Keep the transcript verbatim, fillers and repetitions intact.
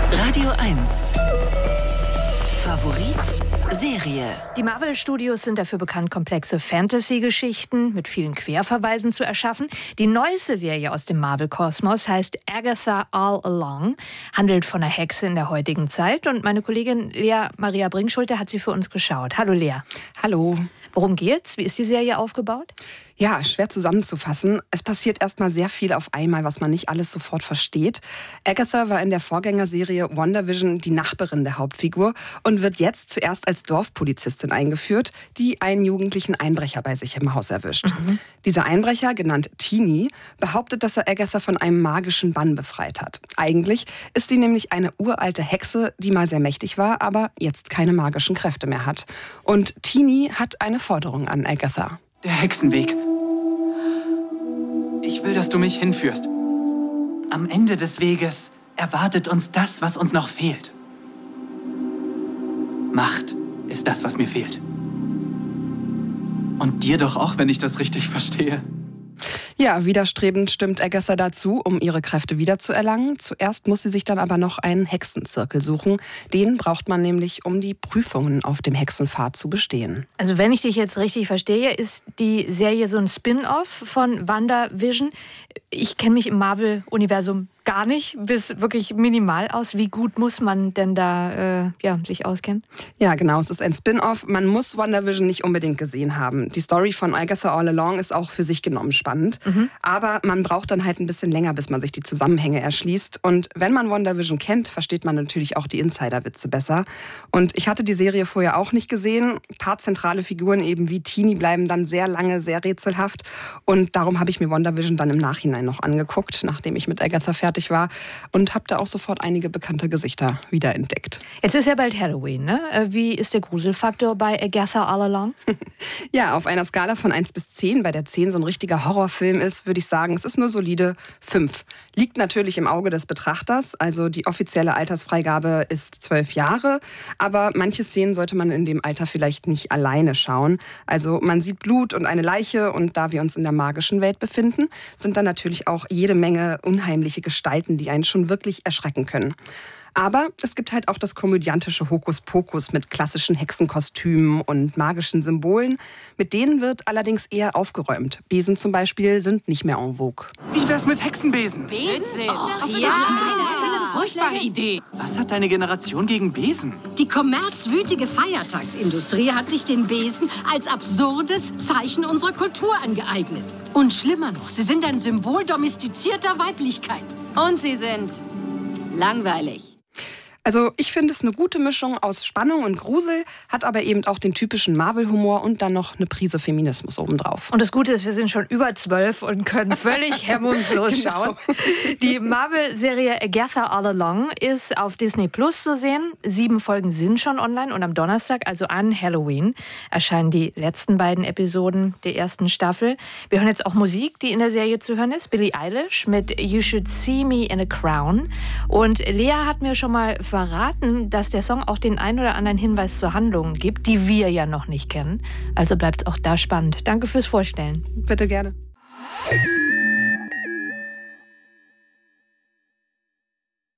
Radio eins. Favorit Serie. Die Marvel-Studios sind dafür bekannt, komplexe Fantasy-Geschichten mit vielen Querverweisen zu erschaffen. Die neueste Serie aus dem Marvel-Kosmos heißt Agatha All Along, handelt von einer Hexe in der heutigen Zeit. Und meine Kollegin Lea Maria Bringschulte hat sie für uns geschaut. Hallo Lea. Hallo. Worum geht's? Wie ist die Serie aufgebaut? Ja, schwer zusammenzufassen. Es passiert erstmal sehr viel auf einmal, was man nicht alles sofort versteht. Agatha war in der Vorgängerserie WandaVision die Nachbarin der Hauptfigur und wird jetzt zuerst als Dorfpolizistin eingeführt, die einen jugendlichen Einbrecher bei sich im Haus erwischt. Mhm. Dieser Einbrecher, genannt Teenie, behauptet, dass er Agatha von einem magischen Bann befreit hat. Eigentlich ist sie nämlich eine uralte Hexe, die mal sehr mächtig war, aber jetzt keine magischen Kräfte mehr hat. Und Teenie hat eine Forderung an Agatha. Der Hexenweg. Ich will, dass du mich hinführst. Am Ende des Weges erwartet uns das, was uns noch fehlt. Macht ist das, was mir fehlt. Und dir doch auch, wenn ich das richtig verstehe. Ja, widerstrebend stimmt Agatha dazu, um ihre Kräfte wiederzuerlangen. Zuerst muss sie sich dann aber noch einen Hexenzirkel suchen. Den braucht man nämlich, um die Prüfungen auf dem Hexenpfad zu bestehen. Also wenn ich dich jetzt richtig verstehe, ist die Serie so ein Spin-off von WandaVision. Ich kenne mich im Marvel-Universum gar nicht, bis wirklich minimal aus. Wie gut muss man denn da äh, ja, sich auskennen? Ja, genau, es ist ein Spin-off. Man muss WandaVision nicht unbedingt gesehen haben. Die Story von Agatha All Along ist auch für sich genommen spannend. Mhm. Aber man braucht dann halt ein bisschen länger, bis man sich die Zusammenhänge erschließt. Und wenn man WandaVision kennt, versteht man natürlich auch die Insider-Witze besser. Und ich hatte die Serie vorher auch nicht gesehen. Ein paar zentrale Figuren eben wie Teenie bleiben dann sehr lange sehr rätselhaft. Und darum habe ich mir WandaVision dann im Nachhinein noch angeguckt, nachdem ich mit Agatha fertig war, und habe da auch sofort einige bekannte Gesichter wiederentdeckt. Jetzt ist ja bald Halloween, ne? Wie ist der Gruselfaktor bei Agatha All Along? Ja, auf einer Skala von eins bis zehn, bei der zehn so ein richtiger Horrorfilm ist, würde ich sagen, es ist eine solide fünf. Liegt natürlich im Auge des Betrachters, also die offizielle Altersfreigabe ist zwölf Jahre, aber manche Szenen sollte man in dem Alter vielleicht nicht alleine schauen. Also man sieht Blut und eine Leiche, und da wir uns in der magischen Welt befinden, sind dann natürlich auch jede Menge unheimliche Gestalten, die einen schon wirklich erschrecken können. Aber es gibt halt auch das komödiantische Hokuspokus mit klassischen Hexenkostümen und magischen Symbolen. Mit denen wird allerdings eher aufgeräumt. Besen zum Beispiel sind nicht mehr en vogue. Wie wär's mit Hexenbesen? Besen? Oh, Ja, das ist eine furchtbare Idee. Was hat deine Generation gegen Besen? Die kommerzwütige Feiertagsindustrie hat sich den Besen als absurdes Zeichen unserer Kultur angeeignet. Und schlimmer noch, sie sind ein Symbol domestizierter Weiblichkeit. Und sie sind langweilig. Also ich finde es eine gute Mischung aus Spannung und Grusel, hat aber eben auch den typischen Marvel-Humor und dann noch eine Prise Feminismus obendrauf. Und das Gute ist, wir sind schon über zwölf und können völlig hemmungslos schauen. Genau. Die Marvel-Serie Agatha All Along ist auf Disney Plus zu sehen. Sieben Folgen sind schon online und am Donnerstag, also an Halloween, erscheinen die letzten beiden Episoden der ersten Staffel. Wir hören jetzt auch Musik, die in der Serie zu hören ist. Billie Eilish mit You Should See Me in a Crown. Und Lea hat mir schon mal verraten, dass der Song auch den ein oder anderen Hinweis zur Handlung gibt, die wir ja noch nicht kennen. Also bleibt es auch da spannend. Danke fürs Vorstellen. Bitte gerne.